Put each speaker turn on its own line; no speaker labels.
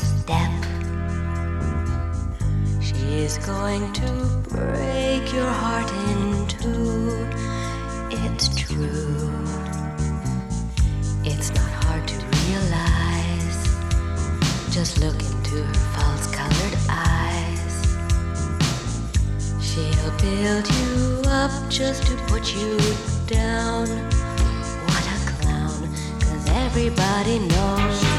step. She's going to break your heart in two. It's true. It's not hard to realize. Just look into her false-colored eyes. She'll build you up just to put you down. What a clown, 'cause everybody knows